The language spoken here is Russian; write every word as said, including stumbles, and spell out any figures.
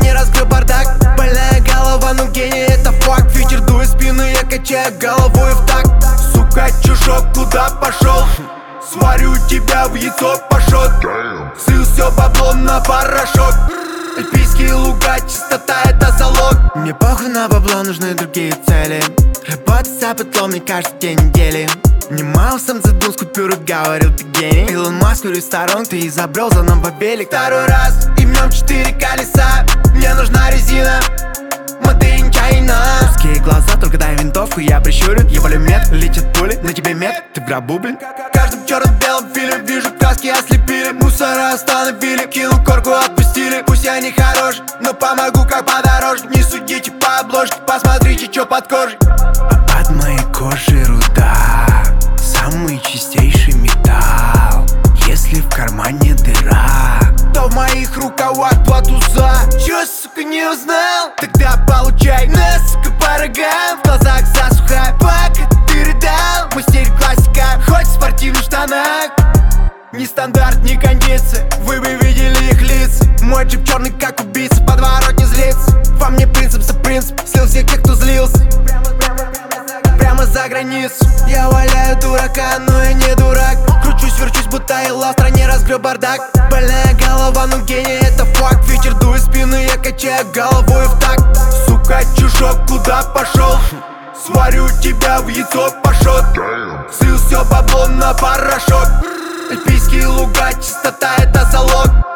стране разгреб бардак. Больная голова, ну гений, это факт. Ветер дует в спину, я качаю головой в такт. Сука, чушок, куда пошел? Сварю тебя в яйцо, пошот. Слил все бабло на порошок. Альпийские луга, чистота это залог. Мне похуй на бабло, нужны другие цели. Работать за потлом, мне кажется, день недели. Внимал сам задум с купюры, говорил ты гений. Илон Маск из сторон, ты изобрел за нам побелик. Второй раз, и в нем четыре колеса. Мне нужна резина, Made in China. Узкие глаза, только дай винтовку, я прищурю. Я пулемет, летят пули, на тебе мет, ты в гробу, блин. В каждом черно-белом фильме вижу краски ослепили. Мусора остановили, кинул корку, отпустили. Пусть я не хорош, но помогу как подороже. Не судите по обложке, посмотрите, что под кожей. А под моей кожей руда, самый чистейший металл. Если в кармане дыра, то в моих рукавах платуза. Чё, сука, не узнал? Тогда получай на, сука, по рогам. В глазах засуха, пока ты рыдал. Мой стиль классика, хоть в спортивных штанах. Ни стандарт, ни кондиция, вы бы видели их лица. Мой джип черный, как убийца, подворот не злится. Во мне принцип за принцип, слил всех тех, кто злился. Прямо за границу. Я валяю дурака, но я не дурак. Кручусь, верчусь, будто Элла в стране разгреб бардак. Больная голова, ну гений, это факт. Ветер дует в спину, я качаю головой в такт. Сука, чушок, куда пошел? Сварю тебя в яйцо, пошот. Слил все бабло на порошок. Альпийские луга, чистота это залог.